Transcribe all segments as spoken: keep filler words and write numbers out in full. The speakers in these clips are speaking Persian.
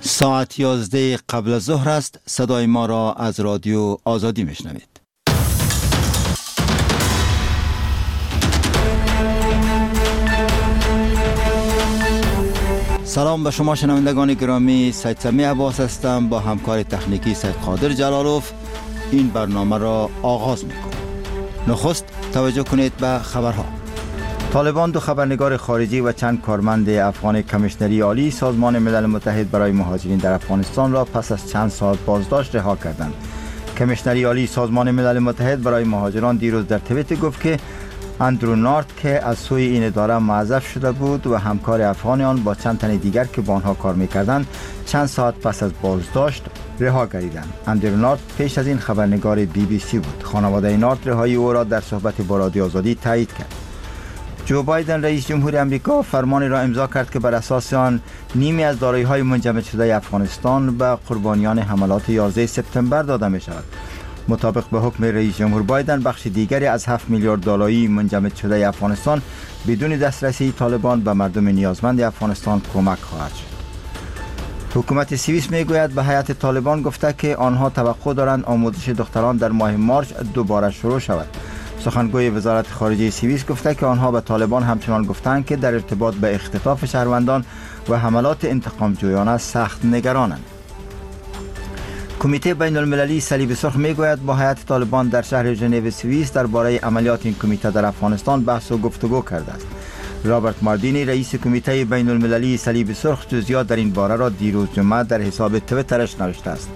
ساعت یازده قبل از ظهر است. صدای ما را از رادیو آزادی میشنوید. سلام به شما شنوندگان گرامی. سید سمی عباس هستم با همکار تکنیکی سید قادر جلالوف. این برنامه را آغاز میکنم. نخست توجه کنید به خبرها. طالبان دو خبرنگار خارجی و چند کارمند افغان کمیشنری عالی سازمان ملل متحد برای مهاجرین در افغانستان را پس از چند ساعت بازداشت رها کردند. کمیشنری عالی سازمان ملل متحد برای مهاجران دیروز در توییتر گفت که اندرو نارت که از سوی این اداره معزف شده بود و همکار افغان آن با چند تن دیگر که با آنها کار می‌کردند چند ساعت پس از بازداشت رها گردیدند. اندرو نارت پیش از این خبرنگار بی بی سی بود. خانواده نارت رهایی او را در صحبت با رادیو آزادی تایید کرد. جو بایدن رئیس جمهور امریکا فرمانی را امضا کرد که بر اساس آن نیمی از دارایی‌های منجمد شده افغانستان به قربانیان حملات یازده سپتامبر داده می شود. مطابق به حکم رئیس جمهور بایدن بخش دیگری از هفت میلیارد دلاری منجمد شده افغانستان بدون دسترسی طالبان به مردم نیازمند افغانستان کمک خواهد شد. حکومت سوئیس میگوید به هیئت طالبان گفته که آنها توقع دارند آموزش دختران در ماه مارچ دوباره شروع شود. سخنگوی وزارت خارجه سوئیس گفته که آنها به طالبان همچنان گفتند که در ارتباط به اختطاف شهروندان و حملات انتقام جویانه سخت نگرانند. کمیته بین المللی صلیب سرخ میگوید با هیئت طالبان در شهر ژنو سوئیس درباره عملیات این کمیته در افغانستان بحث و گفتگو کرده است. رابرت ماردینی رئیس کمیته بین المللی صلیب سرخ جزئیات در این باره را دیروز جمعه در حساب توییترش نوشته است.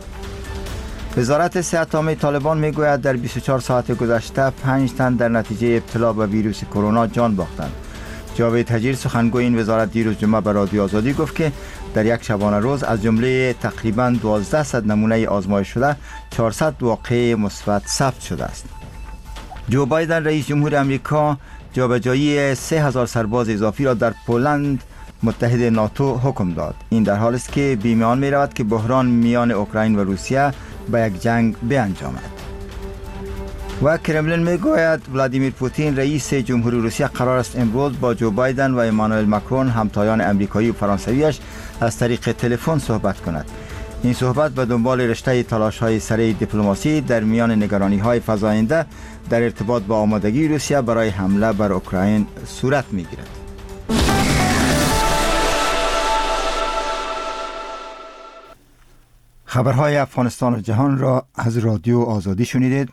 وزارت صحت عامه طالبان میگوید در بیست و چهار ساعت گذشته پنج تن در نتیجه ابتلا به ویروس کرونا جان باختند. جاوید حجیر سخنگوی این وزارت دیروز جمعه به رادیو آزادی گفت که در یک شبانه روز از جمله تقریباً دوازده نمونه آزمایش شده چهارصد واقعه مثبت ثبت شده است. جو بایدن رئیس جمهور امریکا جابجایی سه هزار سرباز اضافی را در پولند متحد ناتو حکم داد. این در حالی است که بیمه آن می رود که بحران میان اوکراین و روسیه به یک جنگ بیانجامد. و کرملین میگوید ولادیمیر پوتین رئیس جمهوری روسیه قرار است امروز با جو بایدن و امانوئل ماکرون همتایان امریکایی و فرانسویش از طریق تلفن صحبت کند. این صحبت به دنبال رشته تلاش‌های سریع دیپلماسی در میان نگرانی‌های فزاینده در ارتباط با آمادگی روسیه برای حمله بر اوکراین صورت می‌گیرد. خبرهای افغانستان و جهان را از رادیو آزادی شنیدید.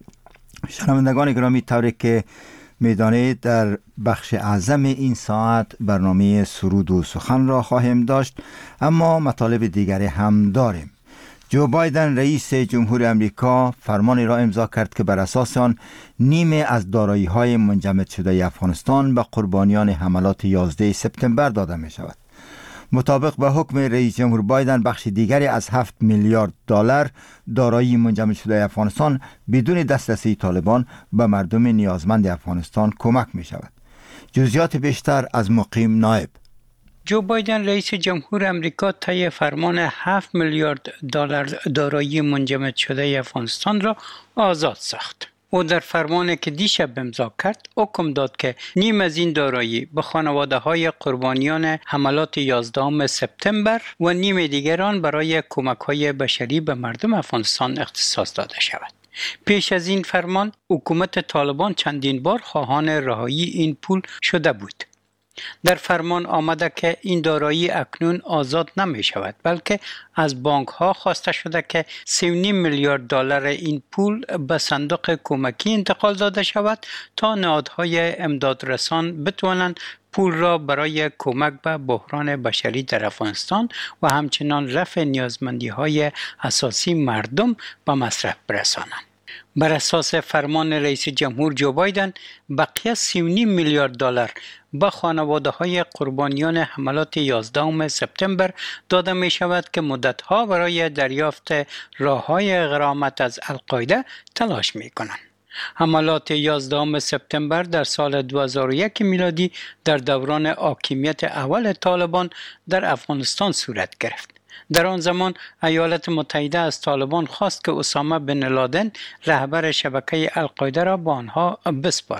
شنوندگان گرامی، طوری که میدانید در بخش اعظم این ساعت برنامه سرود و سخن را خواهیم داشت، اما مطالب دیگری هم داریم. جو بایدن رئیس جمهور امریکا فرمانی را امضا کرد که بر اساس آن نیمه از دارایی‌های منجمد شده افغانستان به قربانیان حملات یازده سپتامبر داده می شود. مطابق با حکم رئیس جمهور بایدن بخش دیگری از هفت میلیارد دلار دارایی منجمد شده افغانستان بدون دسترسی طالبان به مردم نیازمند افغانستان کمک می شود. جزئیات بیشتر از مقیم نایب. جو بایدن رئیس جمهور امریکا طی فرمان هفت میلیارد دلار دارایی منجمد شده افغانستان را آزاد ساخت. او در فرمانی که دیشب امضا کرد حکم داد که نیم از این دارایی به خانواده های قربانیان حملات یازده سپتامبر و نیم دیگر آن برای کمک های بشری به مردم افغانستان اختصاص داده شود. پیش از این فرمان حکومت طالبان چندین بار خواهان رهایی این پول شده بود. در فرمان آمده که این دارایی اکنون آزاد نمی شود، بلکه از بانک ها خواسته شده که سه و نیم میلیارد دلار این پول به صندوق کمکی انتقال داده شود تا نهادهای امدادرسان بتوانند پول را برای کمک به بحران بشری در افغانستان و همچنان رفع نیازمندی های اساسی مردم به مصرف برسانند. بر اساس فرمان رئیس جمهور جو بایدن بقیه سی و نیم میلیارد دلار به خانواده های قربانیان حملات یازده سپتامبر داده می شود که مدتها برای دریافت راه های غرامت از القاعده تلاش می کنند. حملات یازده سپتامبر در سال دو هزار و یک میلادی در دوران حاکمیت اول طالبان در افغانستان صورت گرفت. در آن زمان ایالات متحده از طالبان خواست که اسامه بن لادن رهبر شبکه القاعده را با آنها بسپارند.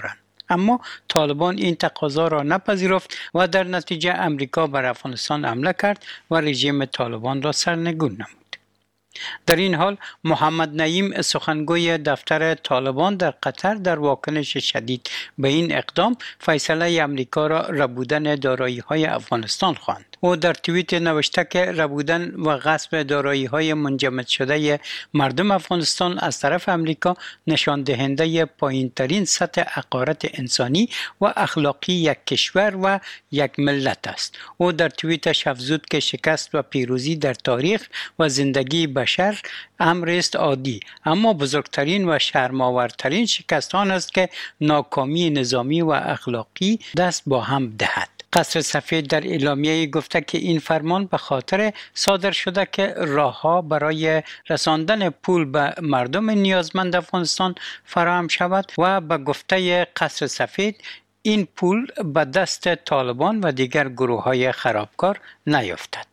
اما طالبان این تقاضا را نپذیرفت و در نتیجه امریکا بر افغانستان حمله کرد و رژیم طالبان را سرنگون نمود. در این حال محمد نعیم سخنگوی دفتر طالبان در قطر در واکنش شدید به این اقدام فیصله امریکا را ربودن دارایی‌های افغانستان خواند. او در توییت نوشته که ربودن و غصب دارایی‌های منجمد شده مردم افغانستان از طرف امریکا نشان دهنده پایین‌ترین سطح حقارت انسانی و اخلاقی یک کشور و یک ملت است. او در توییتش افزود که شکست و پیروزی در تاریخ و زندگی بشر امر است عادی، اما بزرگترین و شرم‌آورترین شکست آن است که ناکامی نظامی و اخلاقی دست با هم دهد. قصر سفید در اعلامیه گفته که این فرمان به خاطر صادر شده که راهها برای رساندن پول به مردم نیازمند افغانستان فراهم شود و به گفته قصر سفید این پول به دست طالبان و دیگر گروه‌های خرابکار نیفتد.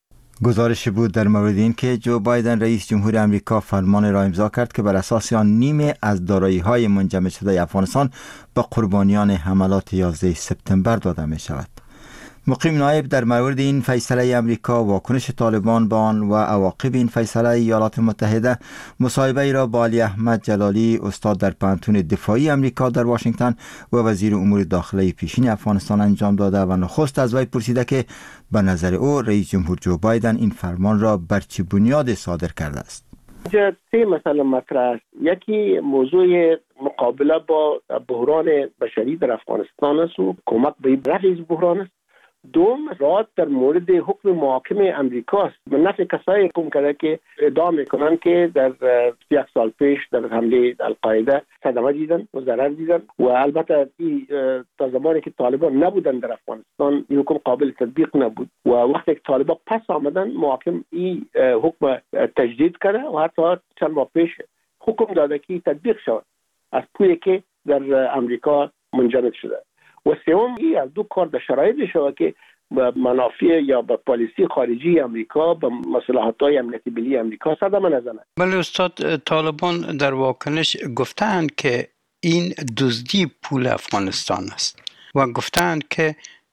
گزارش بود در مورد این که جو بایدن رئیس جمهور امریکا فرمان را امضا کرد که بر اساس آن نیمه از دارایی‌های منجمد شده افغانستان به قربانیان حملات یازده سپتامبر داده می شود. مقیم نایب در مورد این فیصله امریکا، واکنش طالبان به آن و عواقب این فیصله ایالات متحده مصاحبه را با علی احمد جلالی استاد در پانتون دفاعی امریکا در واشنگتن و وزیر امور داخلی پیشین افغانستان انجام داده و نخست از وی پرسیده که به نظر او رئیس جمهور جو بایدن این فرمان را بر چه بنیاد صادر کرده است. اینجا سه مسئله مطرح است. یکی موضوع مقابله با بحران بشری در افغانستان است و کمک به رفع بحران است. دوم راد در مورد حکم محاکم امریکاست. به نفع کسایی حکم کرده که ادعا میکنن که در یک سال پیش در حمله القاعده صدمه دیدن و ضرر دیدن و البته این تا زمانی که طالبان نبودن در افغانستان این حکم قابل تطبیق نبود و وقتی که طالبان پس آمدن محاکم این حکم تجدید کرده و حتی چند ماه پیش حکم داده که تطبیق شود از پولی که در امریکا منجمد شده. و سوم این از دو کار به شرایطی شود که به منافع یا به پالیسی خارجی امریکا به مصالحات‌های امنیتی ملی امریکا صدمه نزنه. بله استاد، طالبان در واکنش گفتند که این دزدی پول افغانستان است و گفتند که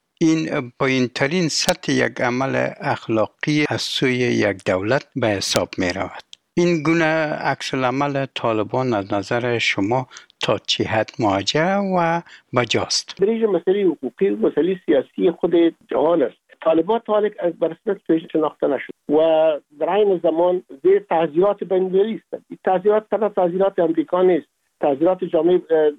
این پایین‌ترین سطح یک عمل اخلاقی از سوی یک دولت به حساب می رود. این گونه عکس العمل طالبان از نظر شما تا چه حد موجه و بجاست؟ در این مسئله حقوقی و مسئله سیاسی خود جهان است. طالبان تا به رسمیت شناخته نشد و در این زمان زیر تعزیرات بین‌المللی است. این تعزیرات فقط تعزیرات امریکا نیست، تعزیرات جامعه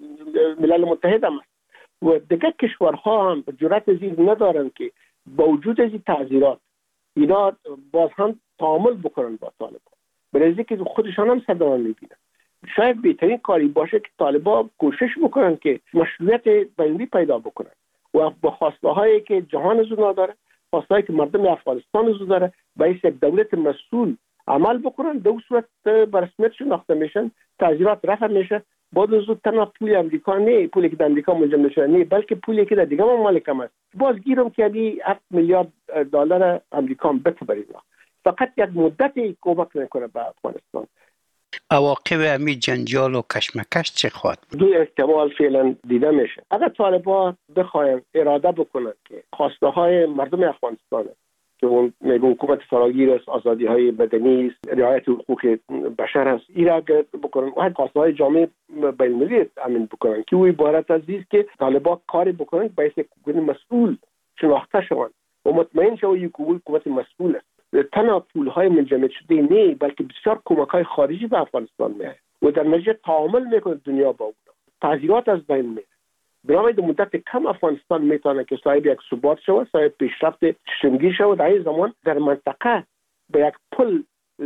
ملل متحد هم است و دیگر کشورها هم جرأت زیر ندارند که با وجود این تعزیرات اینا باز هم تعامل بکنن با طالبان، برای که خودشان هم صدمه می‌بینند. شاید بهترین کاری باشه که طالبان کوشش بکنن که مشروعیت بین‌المللی پیدا بکنن و با خواسته هایی که جهان از اون داره، خواسته هایی که مردم افغانستان از اون داره، باید یک دولت مسئول عمل بکنن. در صورت به رسمیت شناخته میشن، تعزیرات رفع میشه. بعد از اون تنها پول امریکا نه، پولی که در امریکا منجمد شده نه، بلکه پولی که در دیگه ممالک هم است. باز گیرم که این هفت میلیارد دلار امریکا هم بده برای فقط یک مدتی کمک نکنه به افغانستان. عواقب امی جنجال و کشمکش چه خواهد؟ دو احتمال فعلا دیده میشه. اگر طالبان بخواین اراده بکنن که خواسته های مردم افغانستان که اون میگه حکومت فراگیر است، آزادی های مدنی است، رعایت حقوق بشر است، این را بکنن و خواسته های جامعه بین‌المللی امین بکنن که او عبارت از است که طالبان کاری بکنن باید یک مسئول شناخته شوند و مطمئن شوند یک حکومت مسئول است. تنها پول‌های منجمد شده نه، بلکه بسیار کمک‌های خارجی به افغانستان میاد و در نتیجه تعامل میکنه دنیا با اون. تعزیرات از بین میره. برای در مدت کم افغانستان میتونه که صاحب یک ثبات شود، صاحب پیشرفت سیستمی شود، در این زمان در منطقه به یک پل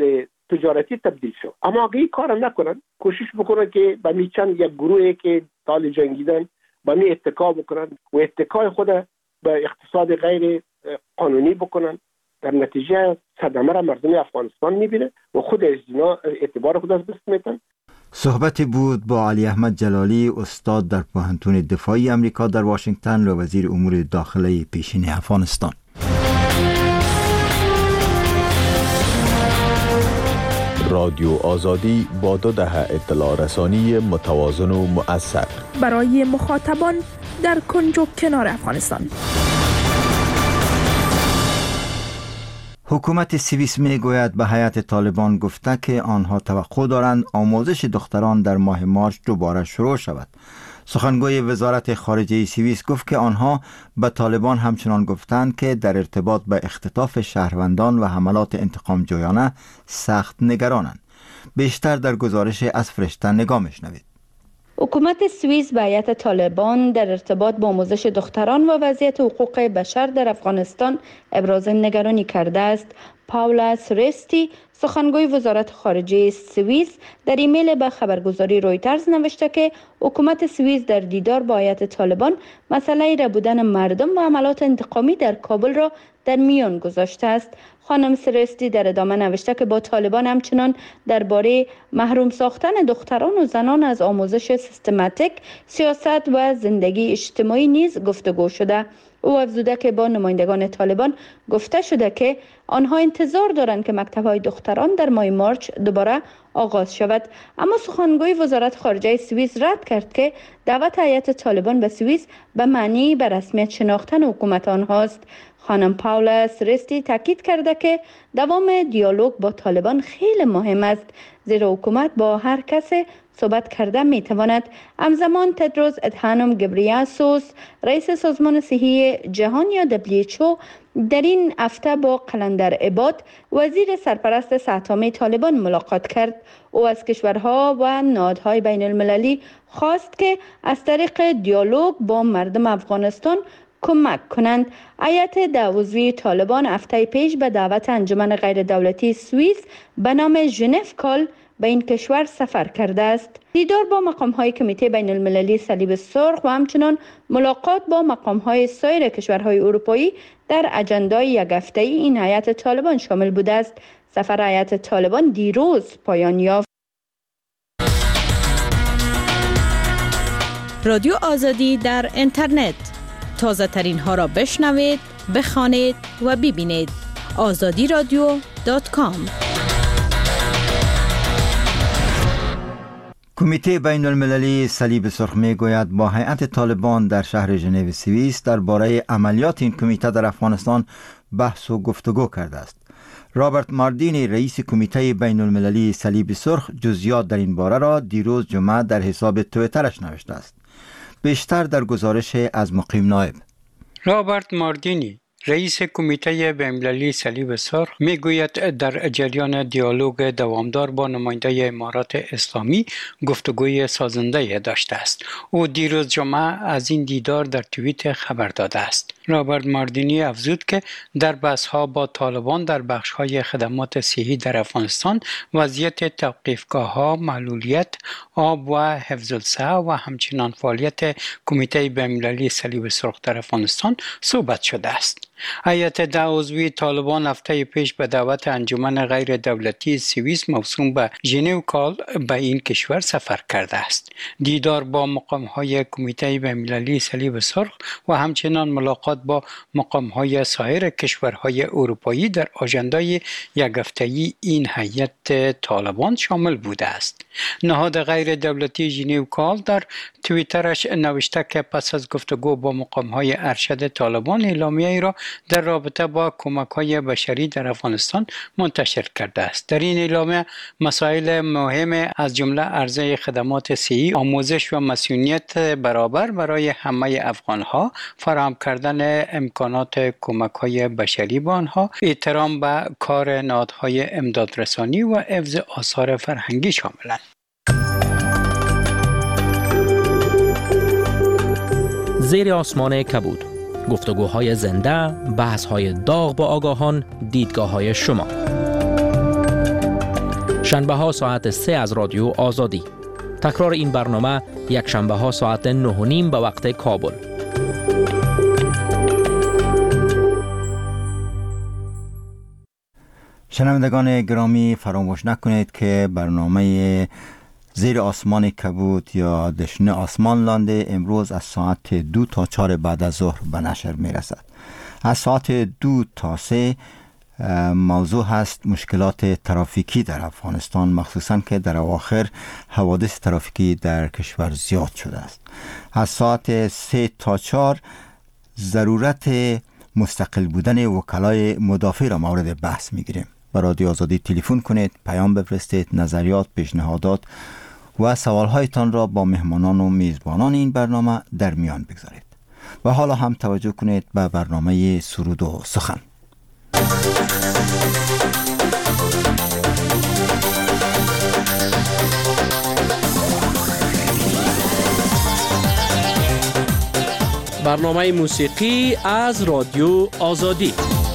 تجارتی تبدیل شود. اما اگه این کار نکنن، کوشش بکنن که به میچن یک گروهی که طال جنگیدن به می اتکا بکنن و اتکای خود به اقتصاد غیر قانونی بکنن، در نتیجه صدمه را مردم افغانستان میبینه و خود از اینا اعتبار خود از دست میتن. صحبتی بود با علی احمد جلالی استاد در پانتون دفاعی امریکا در واشنگتن و وزیر امور داخلی پیشین افغانستان. رادیو آزادی با دو دهه اطلاع رسانی متوازن و مؤثر برای مخاطبان در کنج و کنار افغانستان. حکومت سوئیس می گوید به هیئت طالبان گفته که آنها توقع دارند آموزش دختران در ماه مارچ دوباره شروع شود. سخنگوی وزارت خارجه سوئیس گفت که آنها به طالبان همچنان گفتند که در ارتباط به اختطاف شهروندان و حملات انتقام جویانه سخت نگرانند. بیشتر در گزارش از فرشته نگاه می‌شنوید. حکومت سوئیس به هیئت طالبان در ارتباط با آموزش دختران و وضعیت حقوق بشر در افغانستان ابراز نگرانی کرده است. پاولا سرستی، سخنگوی وزارت خارجه سوئیس، در ایمیل به خبرگزاری رویترز نوشته که حکومت سوئیس در دیدار با هیئت طالبان مسئله ربودن مردم و حملات انتقامی در کابل را در میان گذاشته است. خانم سرستی در ادامه نوشته که با طالبان همچنان درباره محروم ساختن دختران و زنان از آموزش سیستماتیک، سیاست و زندگی اجتماعی نیز گفتگو شده. او افزوده که با نمایندگان طالبان گفته شده که آنها انتظار دارند که مکتب‌های دختران در ماه مارچ دوباره آغاز شود. اما سخنگوی وزارت خارجه سوئیس رد کرد که دعوت هیئت طالبان به سوئیس به معنی به رسمیت شناختن حکومت آنهاست. خانم پاولا سرستی تاکید کرده که دوام دیالوگ با طالبان خیلی مهم است، زیرا حکومت با هر کس صحبت کرده می تواند. همزمان تدروس ادهانوم گبریاسوس، رئیس سازمان صحی جهان یا دبلیو اچ او، در این هفته با قلندر عباد، وزیر سرپرست سه‌تامه طالبان ملاقات کرد. او از کشورها و نهادهای بین المللی خواست که از طریق دیالوگ با مردم افغانستان کمک کنند. هیئت دعوزوی طالبان هفته پیش به دعوت انجمن غیر دولتی سوئیس به نام ژنو کال به این کشور سفر کرده است. دیدار با مقام‌های کمیته بین المللی صلیب سرخ و همچنان ملاقات با مقام‌های سایر کشورهای اروپایی در اجندای یک هفته‌ای این هیئت طالبان شامل بوده است. سفر هیئت طالبان دیروز پایان یافت. رادیو آزادی در اینترنت، تازه ترین ها را بشنوید، بخوانید و ببینید. آزادی رادیو دات کام. کمیته بین المللی صلیب سرخ می گوید با هیئت طالبان در شهر ژنو سوئیس درباره عملیات این کمیته در افغانستان بحث و گفتگو کرده است. رابرت ماردینی، رئیس کمیته بین المللی صلیب سرخ، جزئیات در این باره را دیروز جمعه در حساب توییترش نوشته است. بیشتر در گزارش از مقیم نایب. رابرت ماردینی، رئیس کمیته بین‌المللی صلیب سرخ، میگوید در جریان دیالوگ دوامدار با نماینده امارات اسلامی گفتگوی سازنده داشته است. او دیروز جمعه از این دیدار در توییت خبر داده است. رابرت ماردینی افزود که در بحث‌ها با طالبان در بخش‌های خدمات صحی در افغانستان، وضعیت توقیفگاه‌ها، معلولیت، آب و حفظ الصحه و همچنین فعالیت کمیته بین‌المللی صلیب سرخ در افغانستان صحبت شده است. هیئت دعوزوی طالبان هفته پیش به دعوت انجمن غیر دولتی سوئیس موسوم به ژنو کال به این کشور سفر کرده است. دیدار با مقام‌های کمیته بین‌المللی صلیب سرخ و همچنین ملاقات با مقام‌های سایر کشورهای اروپایی در آژندای یک هفته‌ای این هیئت طالبان شامل بوده است. نهاد غیر دولتی ژنو کال در توییترش نوشته که پس از گفتگو با مقام‌های ارشد طالبان اعلامیه‌ای را در رابطه با کمک‌های بشری در افغانستان منتشر کرده است. در این اعلامیه مسائل مهم از جمله عرضه خدمات صحی، آموزش و مسئولیت برابر برای همه افغان‌ها، فراهم کردن امکانات کمک‌های بشری به آنها، احترام به کار نهادهای امدادرسانی و حفظ آثار فرهنگی شاملند. زیر آسمان کبود، گفتگوهای زنده، بحث‌های داغ با آگاهان، دیدگاه‌های شما. شنبه ها ساعت سه از رادیو آزادی. تکرار این برنامه یک شنبه ها ساعت نه و نیم به وقت کابل. شنوندگان گرامی، فراموش نکنید که برنامه زیر آسمان کبود یا دشنه آسمان لانده امروز از ساعت دو تا چهار بعد از ظهر به نشر می رسد. از ساعت دو تا سه موضوع هست مشکلات ترافیکی در افغانستان، مخصوصا که در اواخر حوادث ترافیکی در کشور زیاد شده است. از ساعت سه تا چهار ضرورت مستقل بودن وکلای مدافع را مورد بحث میگیریم. به رادیو آزادی تلفن کنید، پیام بفرستید، نظریات، پیشنهادات و سوالهایتان را با مهمانان و میزبانان این برنامه در میان بگذارید. و حالا هم توجه کنید به برنامه سرود و سخن. برنامه موسیقی از رادیو آزادی.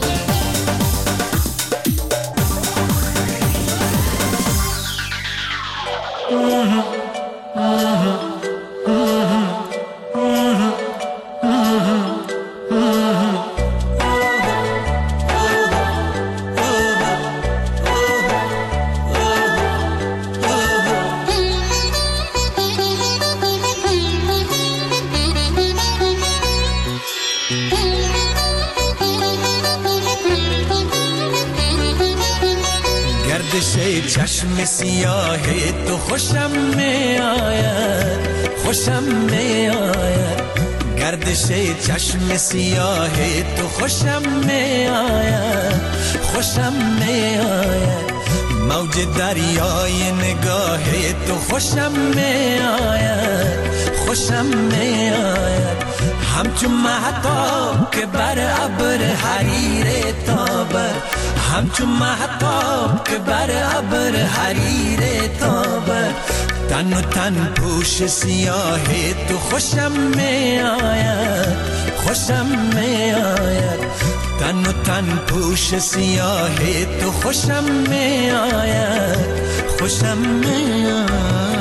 چشم سیاه تو خوشم می آید، خوشم می آید. گردش چشم سیاه تو خوشم می آید، خوشم می آید. موج دریای نگاه تو خوشم می آید، خوشم می آید. همچون مهتاب که بر ابر حریر تابد، همچون مهتاب که بر ابر حریر تابد. تن و تن پوش سیاه تو خوشم می آید، خوشم می آید. تن و تن پوش سیاه تو خوشم می آید، خوشم می آید.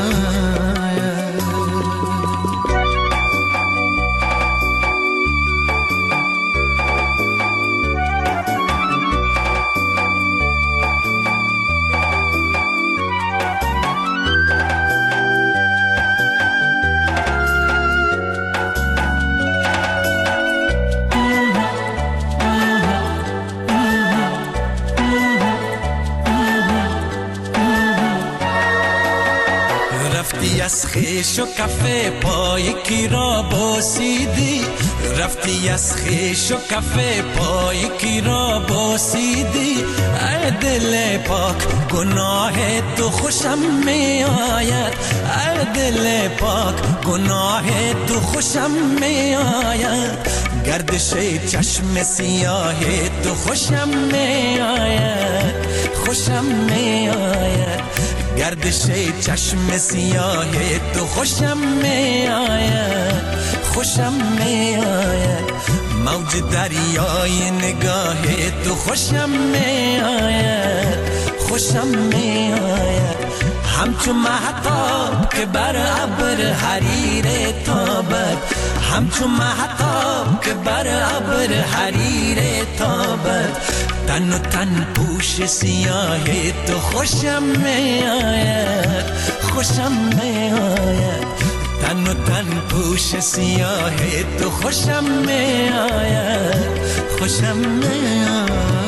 از خیش و کفه پای کی را بوسیدی، رفتی از خیش و کفه پای کی را بوسیدی. ای دل پاک گناه تو خوشم می آید، ای دل پاک گناه تو خوشم می آید. گردش چشم سیاه تو خوشم می آید، خوشم می آید. گردش چشم سیاه تو خوشم می آید، خوشم می آید. موج دریای نگاه تو خوشم می آید، خوشم می آید. همچون مهتاب که بر ابر حریر تابد، همچون مهتاب که بر ابر حریر تابد. تن و تن پوش سیاه تو خوشم می آید، خوشم می آید. تن و تن پوش سیاه تو خوشم می آید، خوشم می آید.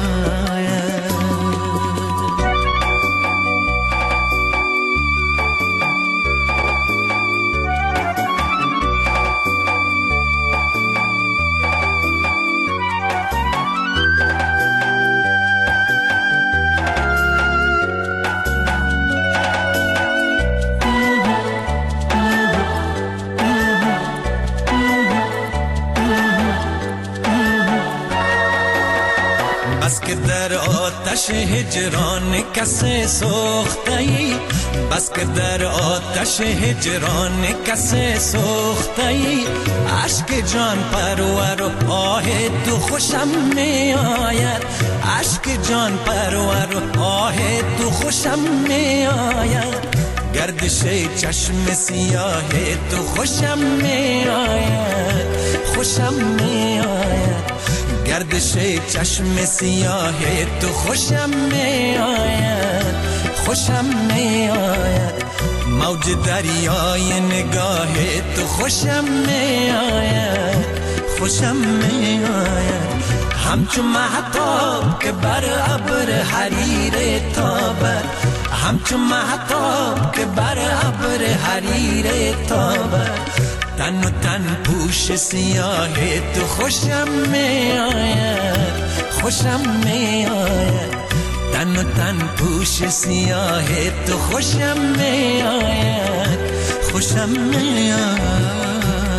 بس که در آتش هجران کسی سوخته‌ای، بس که در آتش هجران کسی سوخته‌ای. عشق جان پرور و آه تو خوشم می آید، عشق جان پرور و آه تو خوشم می آید. گردش چشم سیاه تو خوشم می آید، خوشم می آید. گردش چشم سیاه تو خوشم می آید، خوشم می آید. موج دریای نگاه تو خوشم می آید، خوشم می آید. همچون مهتاب که بر ابر حریر تابه همچون مهتاب که بر ابر حریر تابه تن و تن پوش سیاه تو خوشم می آید خوشم می آید تن و تن پوش سیاه تو خوشم می آید خوشم می آید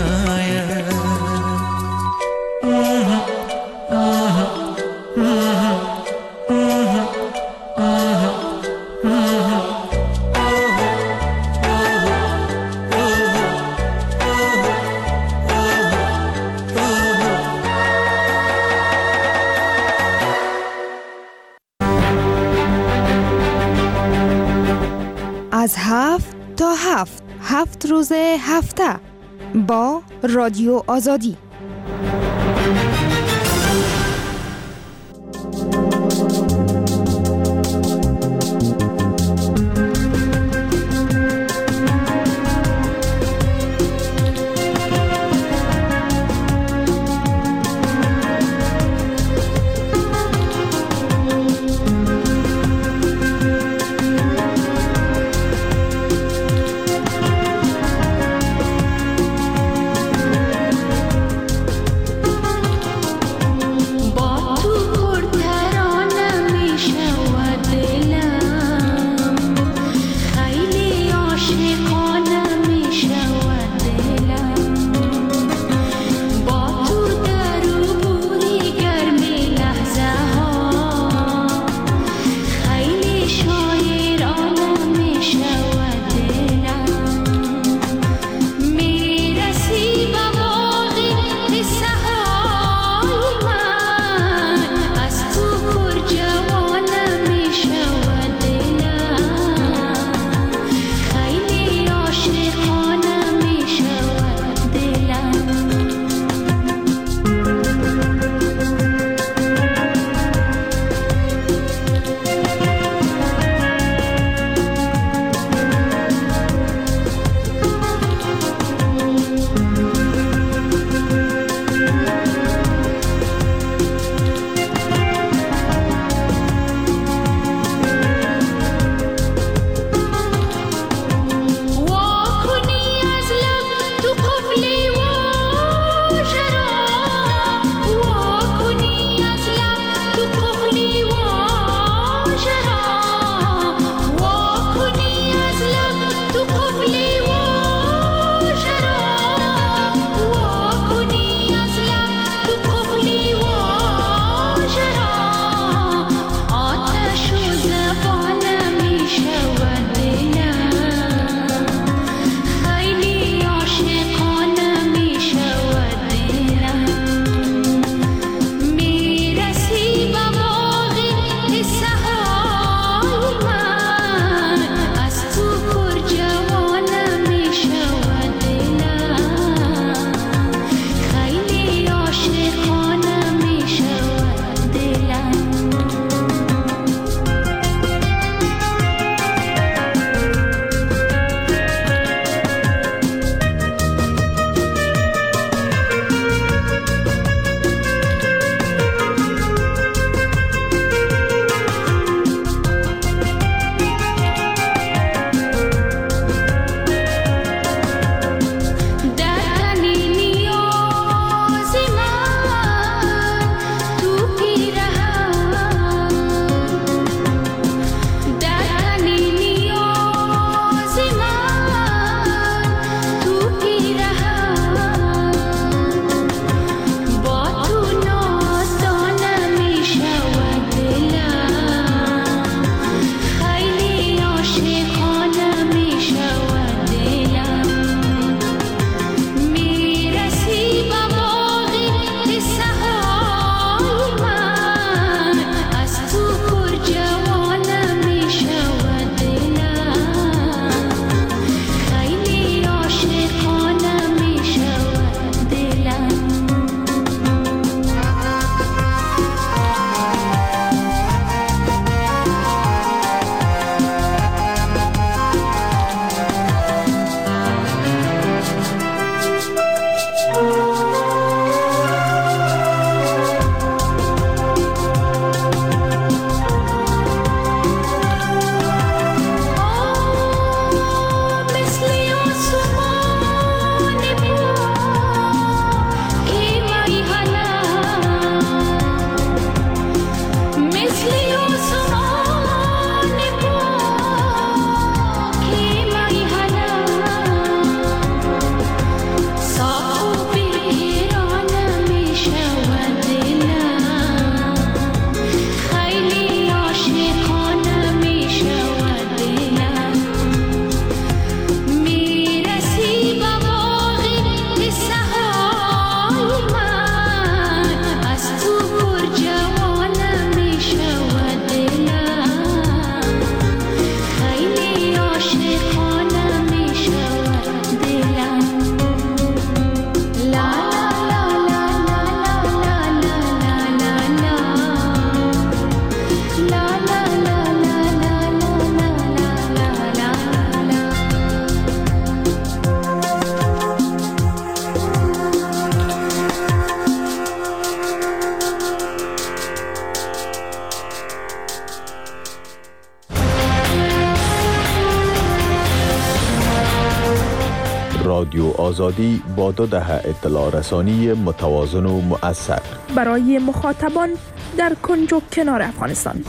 از هفت تا هفت هفت روز هفته با رادیو آزادی. رادیو آزادی با دو دهه اطلاع رسانی متوازن و مؤثر برای مخاطبان در کنج و کنار افغانستان.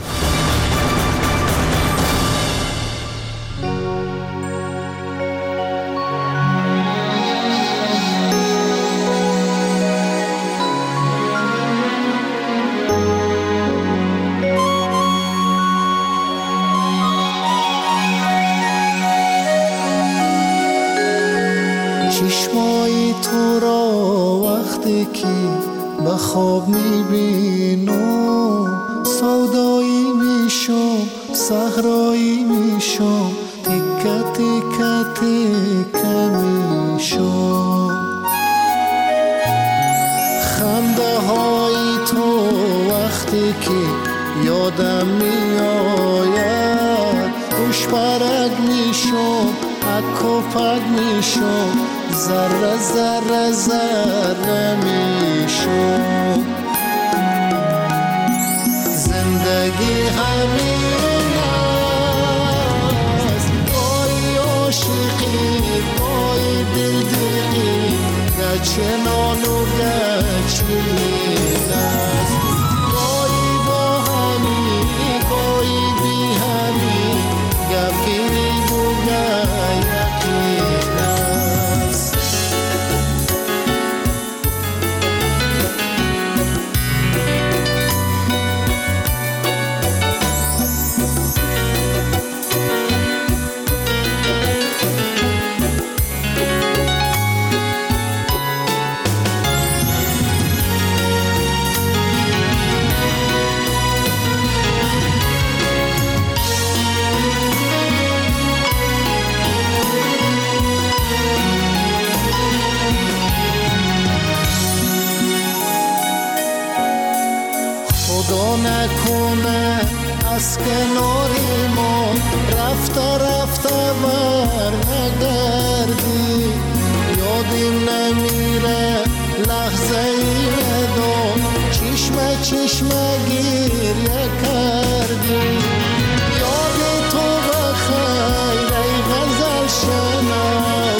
چشمای تو را وقتی که به خواب میبینم سودایی میشم صحرایی میشم تکه تکه تکه میشم خنده های تو وقتی که یادم میآید خوش پرک میشم اکو پک میشم ذره ذره ذره میشم زندگی همین است گاهی عاشقی گاهی دلدقی گچنان و گچین است گاهی با همی گاهی بی همی گفیری بگه یقین است نکنه از کنار ما رفته رفته بر نگردی یادیم نمیره لحظه ای ندام چشمه چشمه گریه کردی یاد تو بخیر ای غزل شنو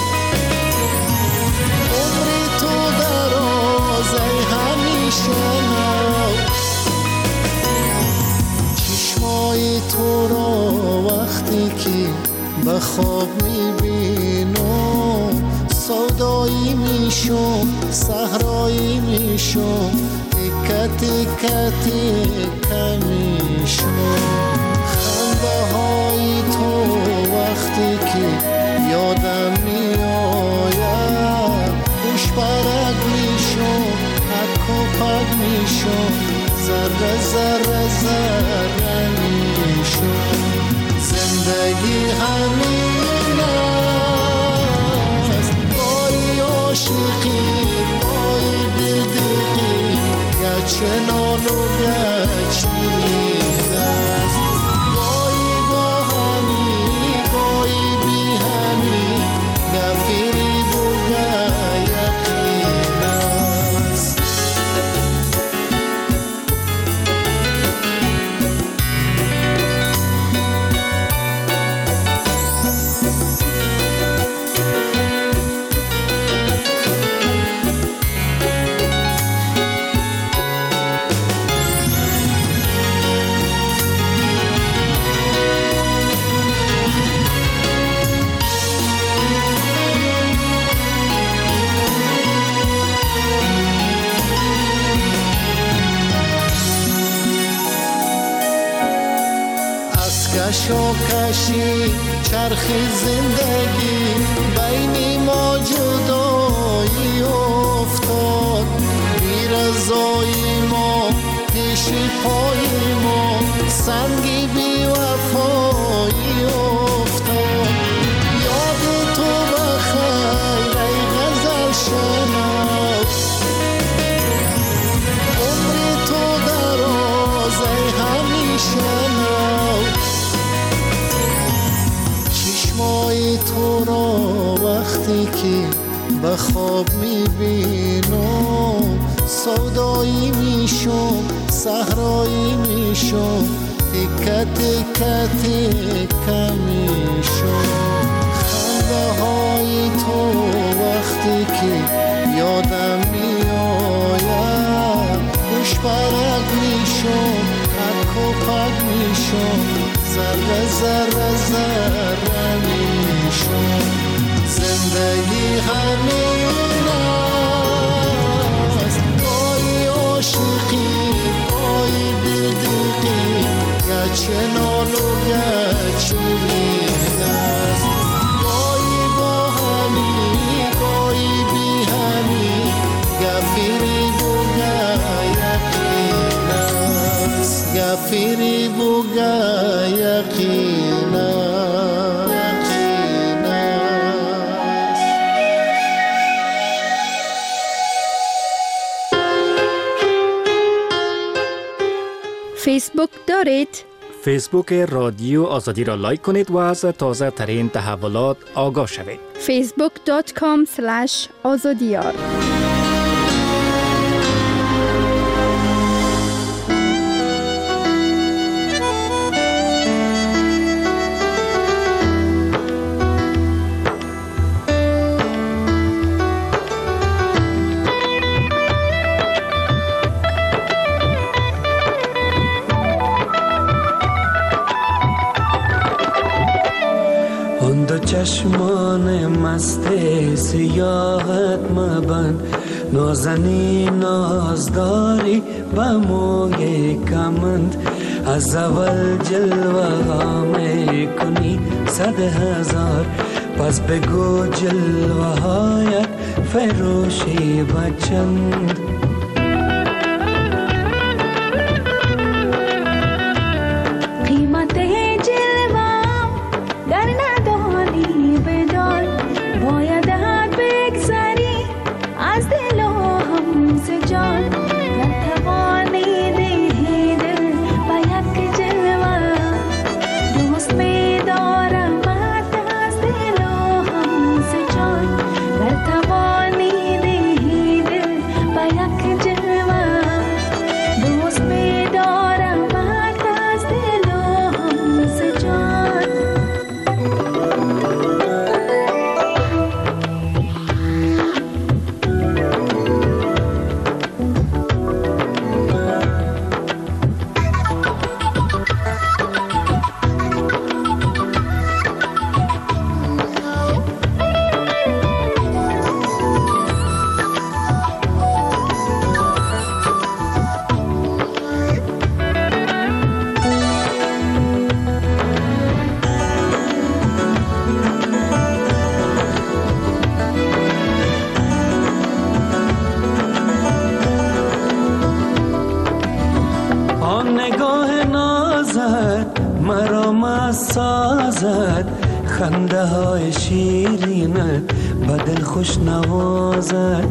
عمری تو دراز ای همیشه تو را وقتی که به خواب میبینم سودایی میشم صحرایی میشم تکه تکه تکه میشم خنده های تو وقتی که یادم میآید خوش پرک میشم اکو پک میشم ذره ذره ذره میشم زندگی همین است گاهی عاشقی گاهی دلدقی گچنان و گچین است گاهی با همی گاهی بی همی گفیری بگه یقین است کشی چرخی زندگی بین ما جدایی افتاد بی رضایی ما پیشی پای ما سنگی بی وفایی افتاد یاد تو بخیر ای غزل شنو عمری تو دراز ای همیشه چشمای تو را وقتی که به خواب میبینم سودایی میشم صحرایی میشم تکه تکه تکه میشم خنده های تو وقتی که یادم می آید خوشبرک می شم پک و پک می شم ذره ذره ذره می شم زندگی همین است گاهی عاشقی گاهی بیدقی گرچه نال و گرچه مین است گاهی با همی گاهی بی همی گفیری بوگه یقین است گفیری بوگه یقین است یقین است. فیسبوک دارید؟ فیسبوک رادیو آزادی را لایک کنید و از تازه ترین تحولات آگاه شوید. فیسبوک دات کام سلش آزادیار. چشمان مست سیاحت مبند نازنی نازداری با موی کمند از اول جلوه ها می کنی صد هزار پس بگو جلوه هایت فروشی بچند خنده های شیرینه با دل خوش نوازد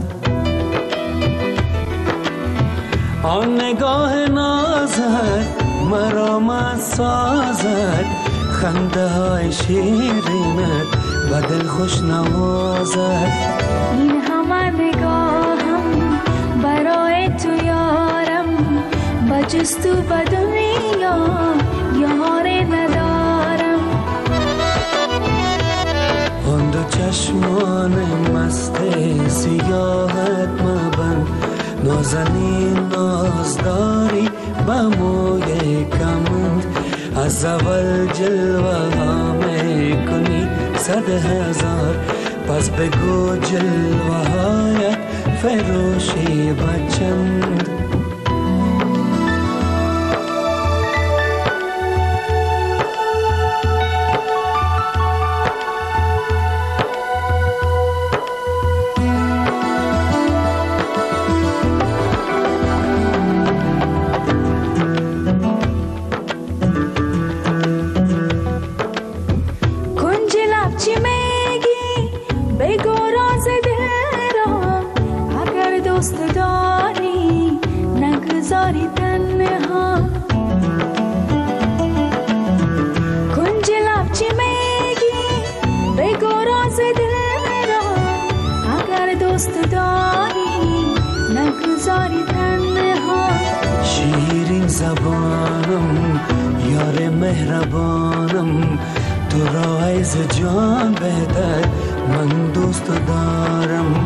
آن نگاه نازد مرا مست سازد خنده های شیرینه با دل خوش نوازد این همه نگاهم برای تو یارم با جز تو به دنیا یاری ندارم آن دو چشمان مست سیاحت مبند نازنین نازداری با موی کمند از اول جلوه ها می کنی صد هزار پس بگو جلوه هایت فروشی بچند تو را از جان بهتر من دوست دارم.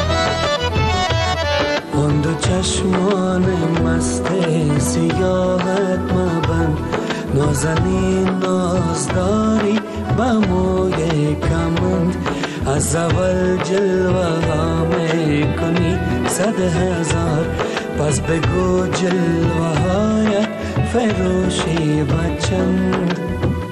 آن دو چشمان مست سیاهت مبند، نازنین نازداری با موی کمند. از اول جلوه ها می کنی صد هزار، پس بگو جلوه هایت فروشی و چند.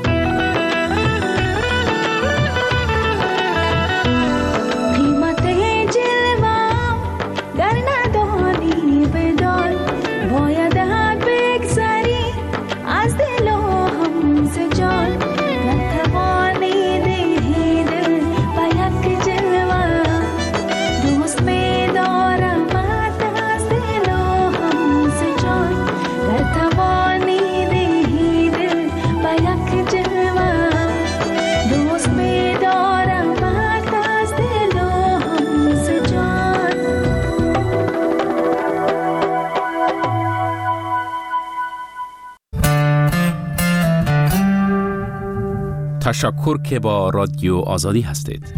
تشکر که با رادیو آزادی هستید.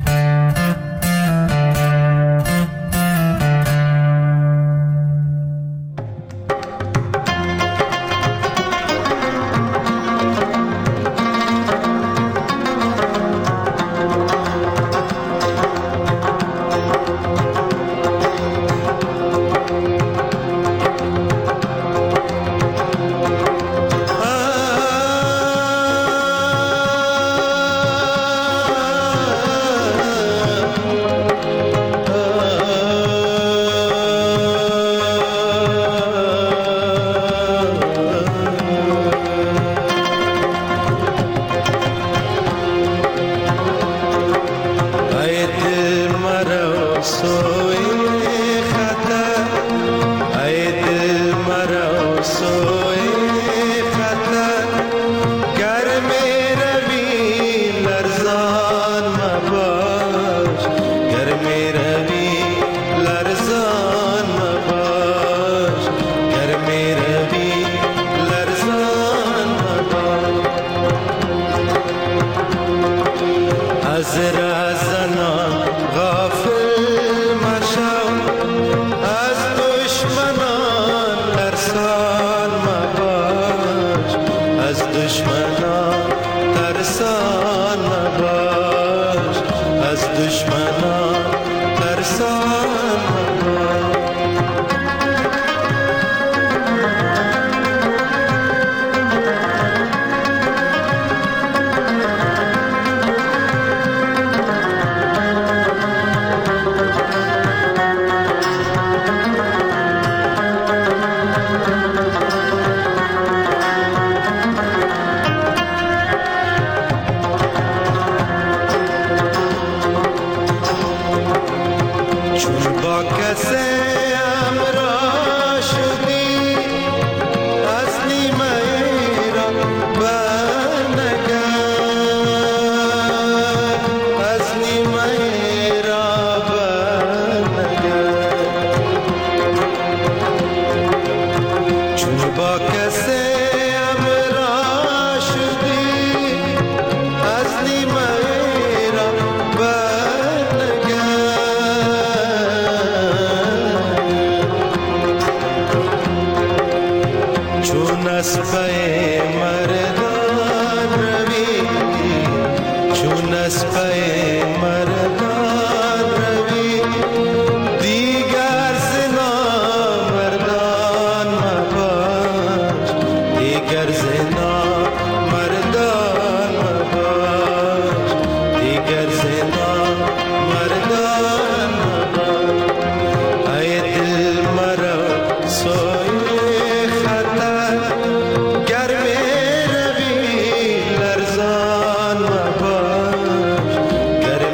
گر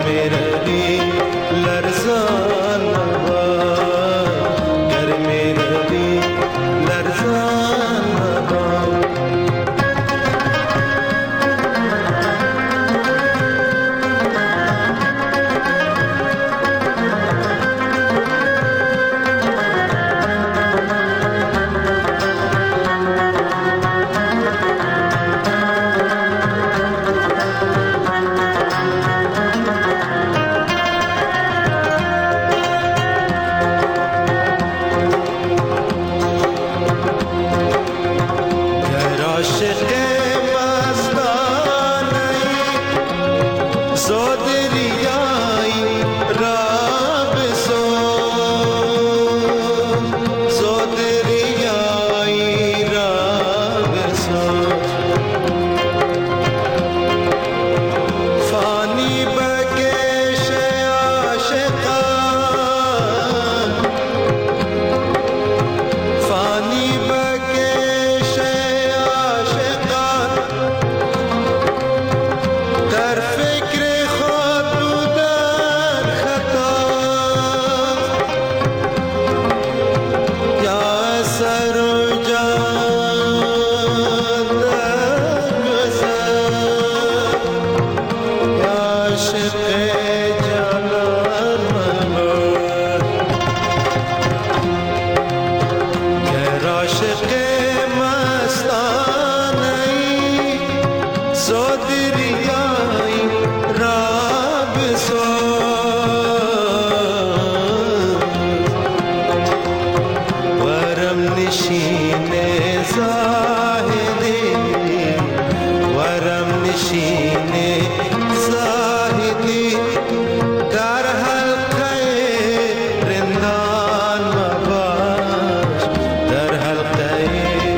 نشین زاهدی در حلقه رندان مباش، در حلقه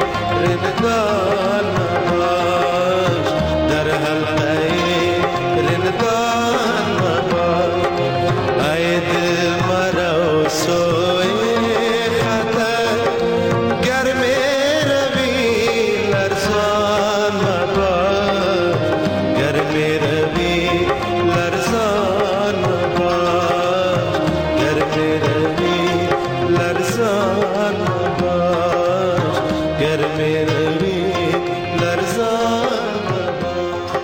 رندان مباش، در حلقه رندان مباش. ای دل مرا سوی خطر گر می روی لرزان مباش، گر می روی لرزان مباش، گر می روی لرزان مباش، گر می روی لرزان مباش.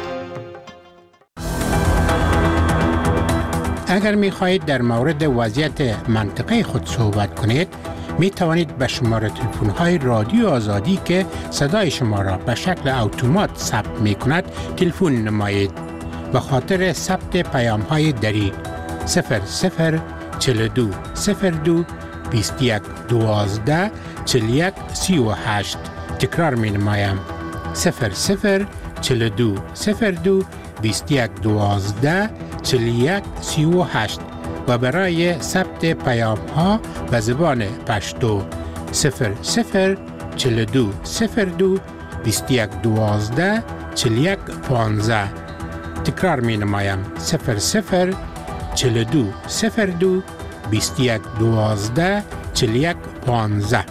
اگر می خواهید در مورد وضعیت منطقه خود صحبت کنید، می توانید به شماره تلفن های رادیو آزادی که صدای شما را به شکل اتومات ثبت می کند تلفن نمایید. به خاطر ثبت پیام های دری صفر صفر چهل و دو صفر دو بیست و یک دوازده چهل و یک سی و هشت. تکرار می نمایم صفر صفر چهل و دو صفر دو بیست و یک دوازده چهل و یک سی و هشت و برای ثبت پیام ها به زبان پشتو صفر صفر چهل و دو صفر دو بیست و یک دوازده چهل و یک پانزده. تکرار می نمایم صفر صفر چهل و دو صفر دو بیست و یک دوازده چهل و یک پانزده.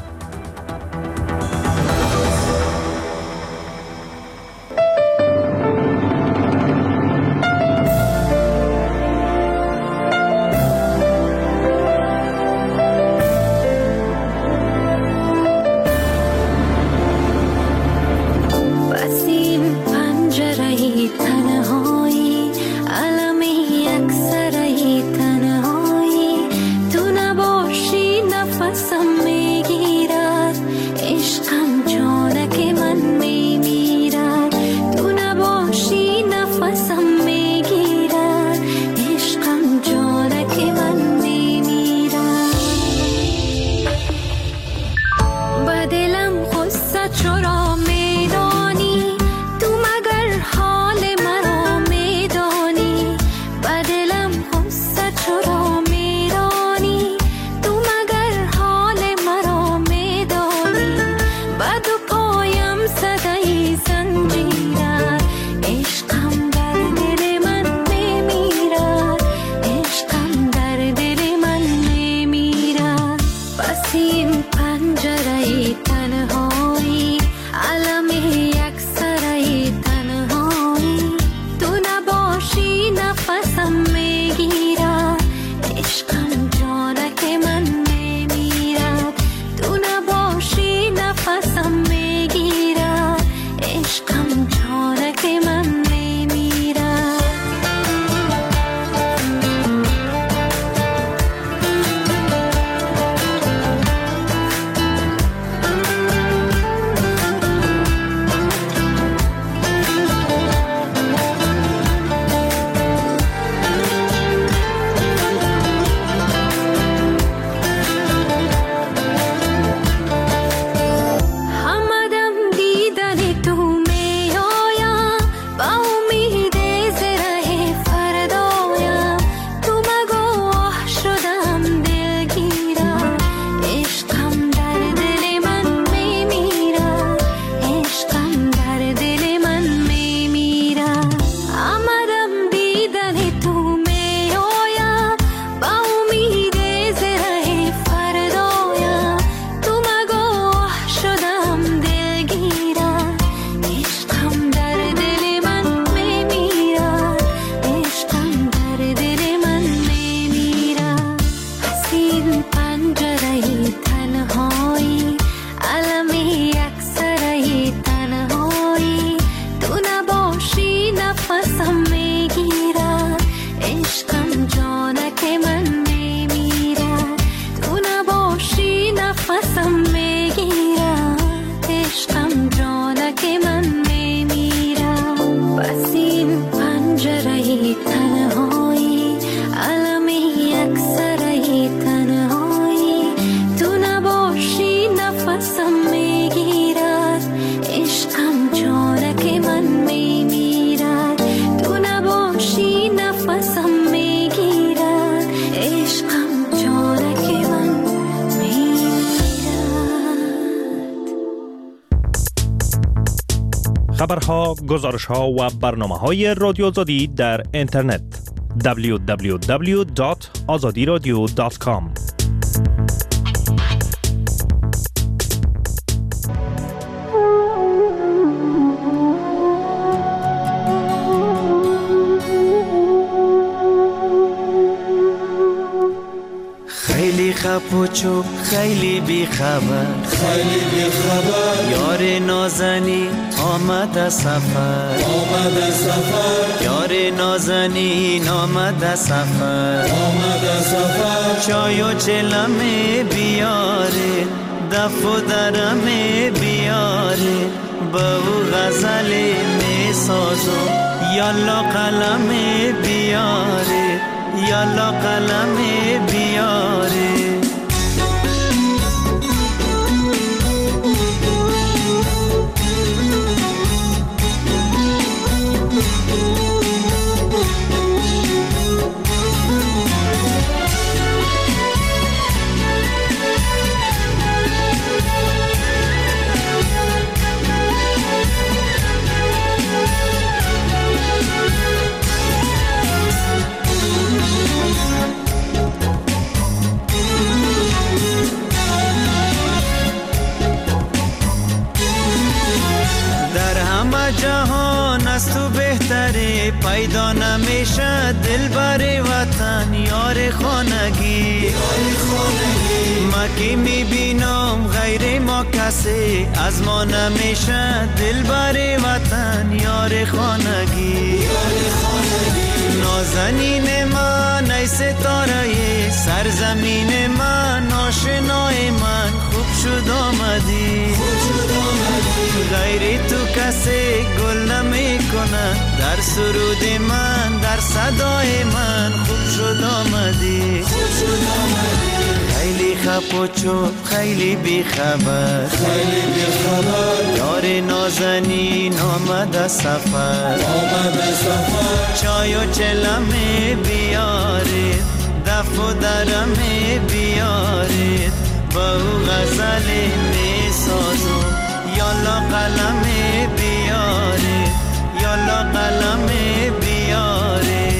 وسیم پنجره تنهایی، علمی اکثره تنهایی، تو نباشی نفسم میگیره. خبرها، گزارشها و برنامه‌های رادیو آزادی در اینترنت دبلیو دبلیو دبلیو دات آزادی رادیو دات کام. خیلی خپ و چوب خیلی بی خبر خیلی بی خبر یار نازنی آمد سفر آمد سفر یار نازنین آمد سفر آمد سفر چای و چلمه بیاره دف و درمه بیاره با او غزل می سازم یالا قلم بیاره یالا قلم بیاره جهان از تو بهتره پیدا نمیشه دلبر وطن یار خانگی ما که میبینم غیر ما کسی از ما نمیشه دلبر وطن یار خانگی نازنین من ای ستاره سرزمین من آشنای من خوب شد آمدی غیر تو کسی گل نمی کنه در سرود من در صدای من خوب شد آمدی خیلی خپ و چوب خیلی بی خبر خیلی بی خبر یار نازنین آمد سفر آمد سفر چای و چلمه بیارید دف و درمه بیارید با او غزل می سازم یالا قلم بیاره یالا قلم بیاره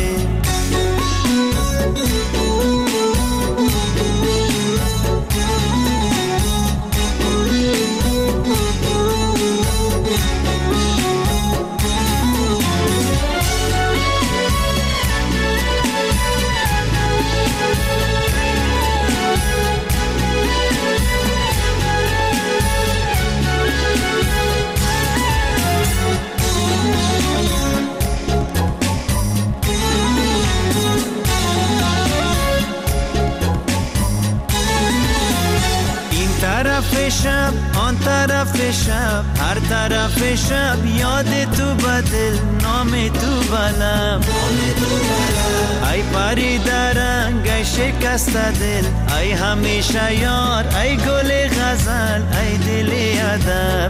شب آن طرف شب هر طرف شب یاد تو بدل نام تو بلم ای پری درنگ ای شکست دل ای همیشه یار ای گل غزل ای دل ادب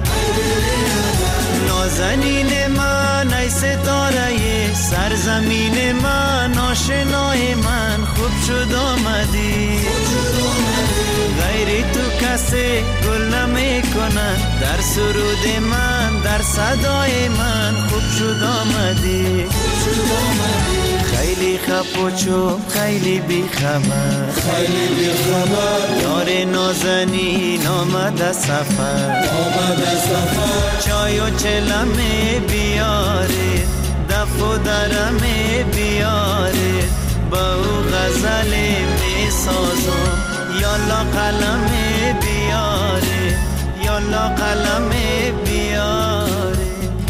نازنین من ای ستاره سرزمین من آشنای من خوب شد آمدی غیر تو کسی گل نمی کنن در سرود من در صدای من خوب شد آمدی خیلی خپ و چوب خیلی بی خبر خیلی بی خبر یار نازنین آمد سفر آمد سفر چای و چلمه بیاره دف و درمه بیاره با او غزل می سازم یالا قلم بیاره یالا قلم بیاره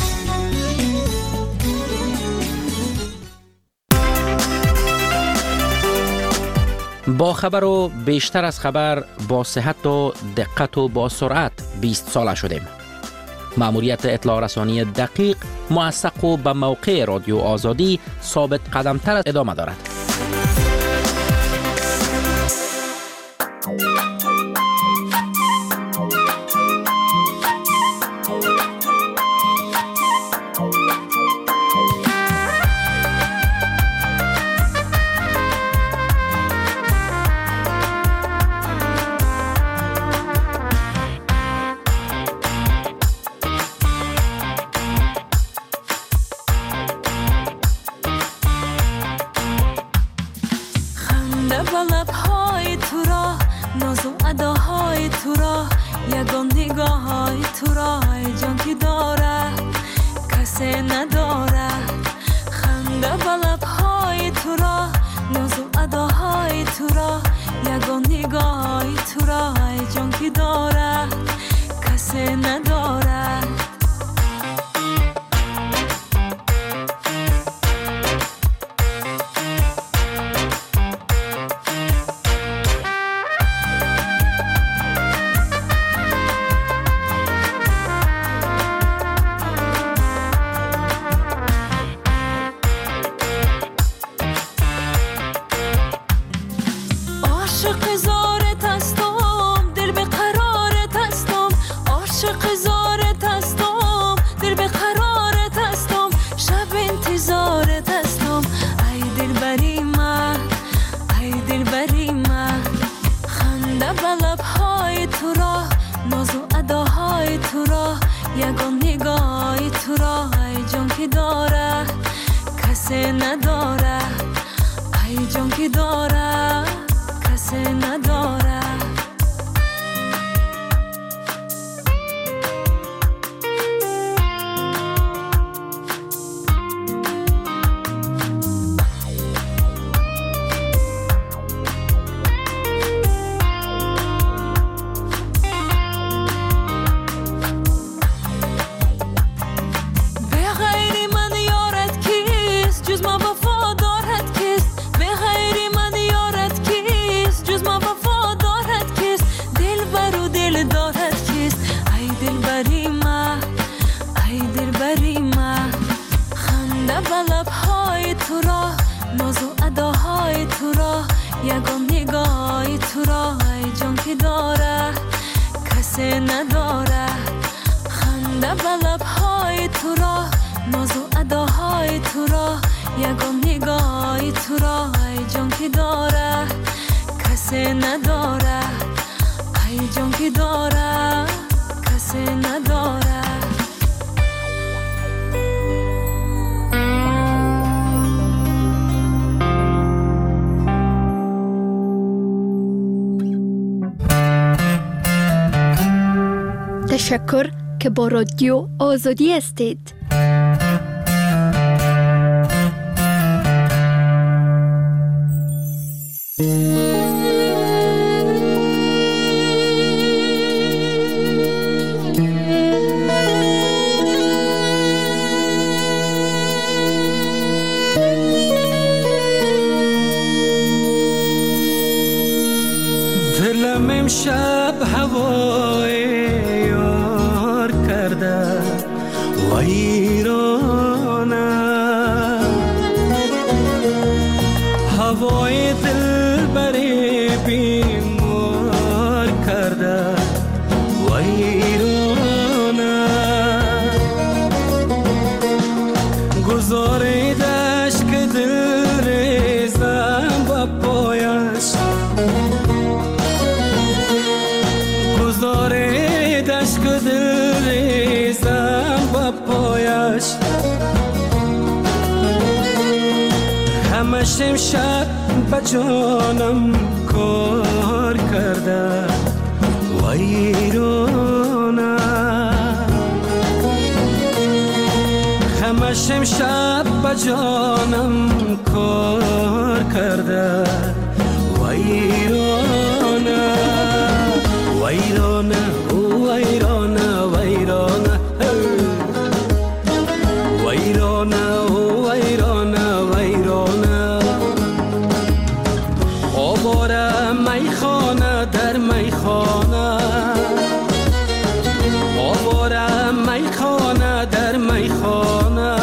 با خبر و بیشتر از خبر با صحت و دقت و با سرعت بیست ساله شدیم. مأموریت اطلاع رسانی دقیق، موثق و به موقع رادیو آزادی ثابت قدمتر ادامه دارد. خنده با لبهای تو را، ناز و اداهای تو را، یگان نگاه های تو را، ای جان که داره کسی نداره. خنده با لبهای تو را، ناز و اداهای تو را، یگان نگاه های تو را، ای جان که داره کسی نداره. یگان نگاه تو را، ای جان که داره کسی نداره، ای جان که داره کسی نداره. یگان نگاه تو را، ای جان که داره کسی نداره. خنده به لبهای تو را، ناز و اداهای تو را، یگان نگاه تو را، ای جان که داره کسی نداره، ای جان که داره کسی نداره. تشکر که با رادیو آزادی هستید. دلم امشب هوای یار کرده ویرانه، هوای دل بری بیمار کرده ویرانه. گذاریدش که دل ریزم با پایش، گذاریدش که دل ریزم با پایش. همش امشب به جانم کار کرده ویرانه، همش امشب به جانم کار کرده ویرانه. ویرانه او ویرانه ویرانه ویرانه او ویرانه ویرانه. آواره میخانه در میخانه، آواره میخانه در میخانه.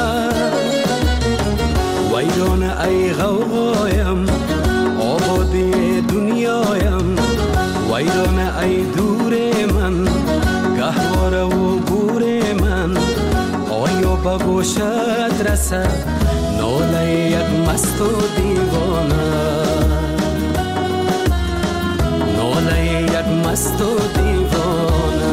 ویرانه ای غوغایم آبادی دنیایم، ویرانه ای دور من گهواره و گور من. آیا به گوشت رسد ناله یک مست و دیوانه، ناله یک مست و دیوانه.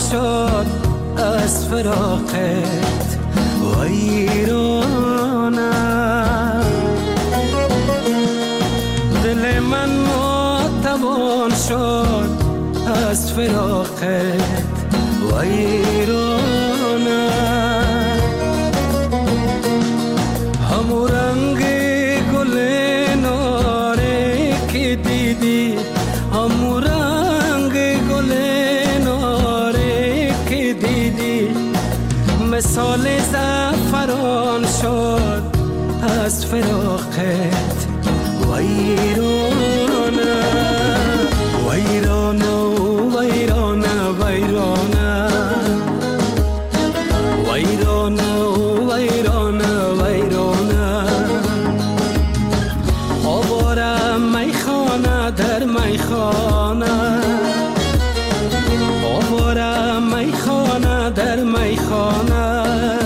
شد از فراقت ویرانه، دل من ناتوان شد از فراقت ویرانه. همو رنگ گل ناره که دیدی، همو رنگ گل ناره که دیدی، مثال زعفران شد از فراقت ویرانه. ویرانه ویرانه ویرانه ویرانه ویرانه ویرانه. آواره میخانه در میخانه، آواره میخانه در میخانه.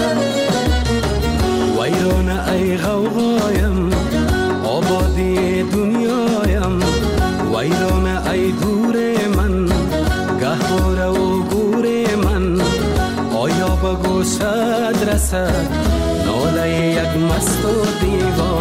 ویرانه ای غوغایم آبادی دنیایم، ویرانه ای دور من گهواره و گور من. آیا به گوشت رسد ناله یک مست و دیوانه؟